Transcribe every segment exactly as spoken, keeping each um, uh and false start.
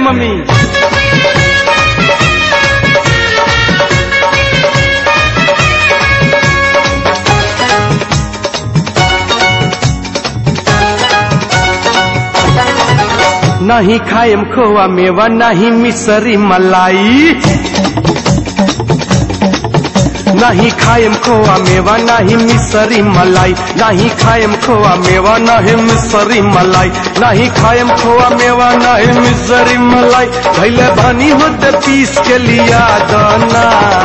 Mummy. नहीं खाएम खोआ मेवा नहीं मिसरी मलाई, नहीं खाएम खोआ मेवा नहीं मिसरी मलाई, नहीं खाएम खोआ मेवा नहीं मिसरी मलाई, नहीं खाएम खोआ मेवा नहीं मिसरी मलाई। भैले बानी होते पीस के लिया दाना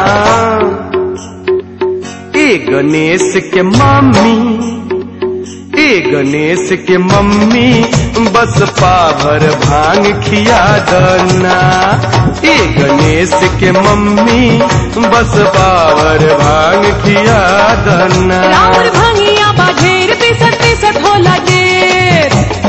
ए गणेश के मम्मी, ए गणेश के मम्मी बस पाभर भांग खिया दना, ए गणेश के मम्मी बस पाभर भांग खिया दना। राउर भांगिया बा ढेर पिसत पिसत होला ढेर,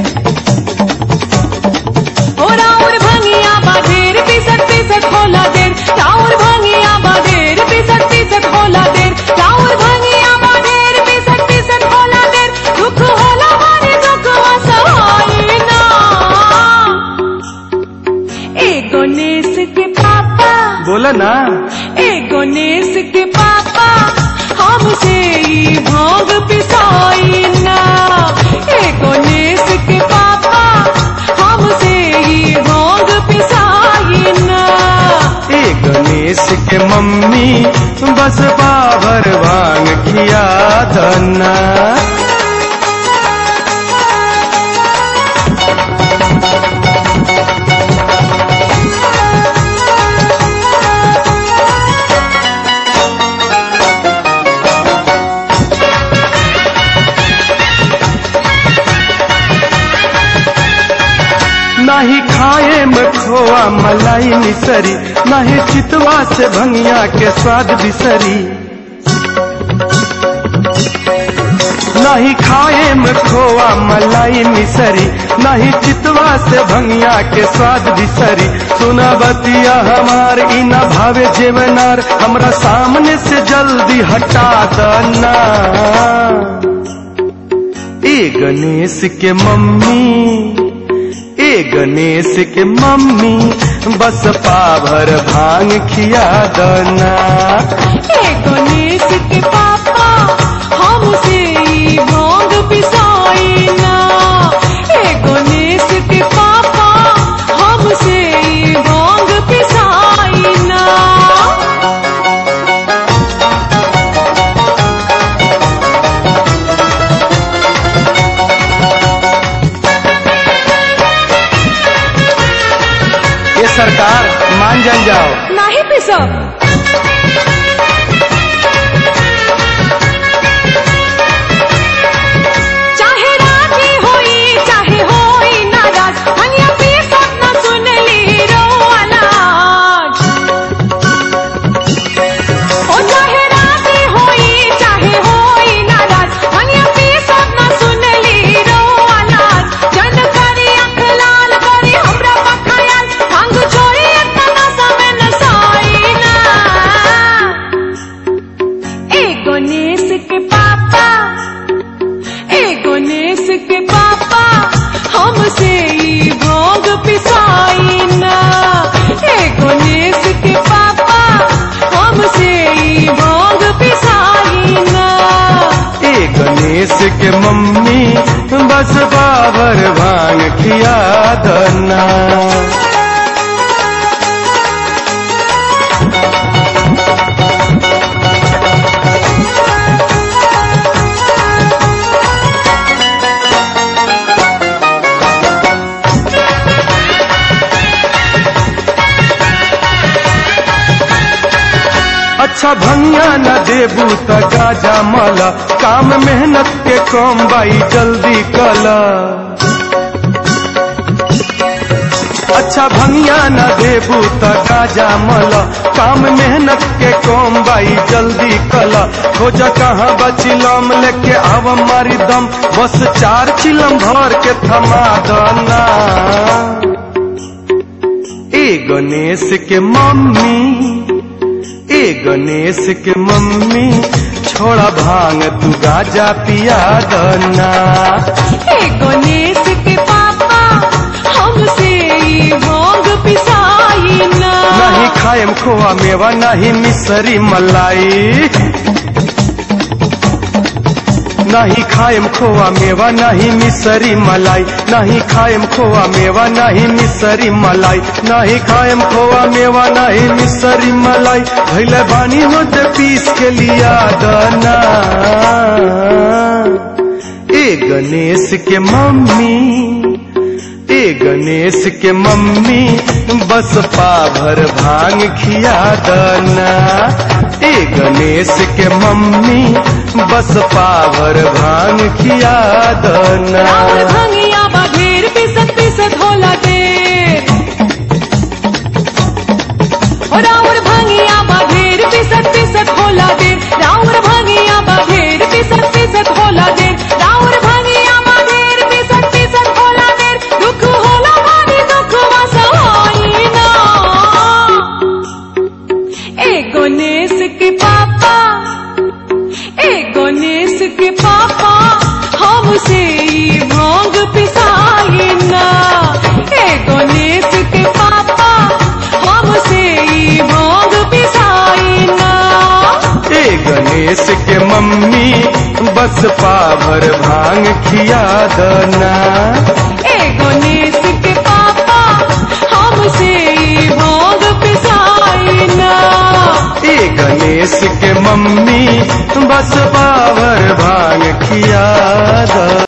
ओ राउर भांगिया बा ढेर पिसत पिसत होला ढेर, राउर भांगिया बा ढेर पिसत पिसत होला ढेर, राउर भांगिया बा ढेर पिसत पिसत होला ढेर। दुख होला मारे दुख वसवाई ना, ए गणेश के पापा बोला ना, ए गणेश के पापा हमसे ही भांग पिसाई ना, ए गणेश के पापा हमसे ही भांग पिसाई ना। ए गणेश के मम्मी बस पाभर भांग खिया दना। नहीं खाए में खोआ मलाई मिसरी, नहीं चितवा से भंगिया के स्वाद बिसरी, नहीं खाए में खोआ मलाई मिसरी, नहीं चितवा से भंगिया के स्वाद बिसरी। सुना बतिया हमार इना भावे जेवनार, हमरा सामने से जल्दी हटा दना ए गणेश के मम्मी, ए गणेश के मम्मी बस पाभर भांग खिया दना। ए गणेश के पापा हमसे ही भांग पिसाई ना, ए गणेश के पापा हमसे ही भांग पिसाई ना। ये सरकार मान जान जाओ, नहीं पिसब चाहे राजी होई चाहे होई नाराज, हनिया पिसब न सुनली रोवानाज, ओ चाहे राजी होई चाहे होई नाराज, हनिया पिसब न सुनली रोवानाज। जन करी आँख लाल करी हमरा बखायाल, भांग छोड़ी इतना समय न साई ना, ए गणेश के पापा, ए गणेश के पापा हमसे ही भांग पिसाई ना, ए गणेश के पापा हमसे ही भांग पिसाई ना। ए गणेश के मम्मी बस पाभर भांग खिया दना। अच्छा भंगिया न देबू त गाजा मला, काम मेहनत के कम बाई जल्दी कला। अच्छा भंगिया न देबू त गाजा मला, काम मेहनत के कम बाई जल्दी कला। खोज कहाँ बचिलम लेके आव मारी दम, बस चार चिलम भर के थमा दना ए गणेश के मम्मी, ए गणेश के मम्मी छोड़ा भांग तू गाजा पिया दना। ए गणेश के पापा हमसे ही भांग पी खाएम खोआ मेवा नहीं मिसरी मलाई, नहीं खाएम खोआ मेवा नहीं मिसरी मलाई, नहीं खाएम खोआ मेवा नहीं मिसरी मलाई, नहीं खाएम खोआ मेवा नहीं मिसरी मलाई। भैले बानी होते पीस के लिया दाना ए गणेश के मम्मी, ए गणेश के मम्मी बस पाभर भांग खिया दना, ए गणेश के मम्मी बस पाभर भांग खिया दना। राउर भंगिया बाढेर पिसत पिसत होला देर, ओ राउर भंगिया बाढेर पिसत पिसत होला देर, राउर भंगिया बाढेर पिसत पिसत होला देर, राउर भंगिया बाढेर पिसत पिसत होला देर। दुख होला भारी दुख वसवाई ना, ए गणेश के पापा, ए गणेश के पापा हमसे ई भांग पिसाई ना, ए गणेश के पापा हमसे ई भांग पिसाई ना। ए गणेश के मम्मी बस पाभर भांग खिया दना, ए गणेश के पापा हमसे ई भांग पिसाई ना, ए गणेश के मम्मी बस पाभर भांग खिया दना।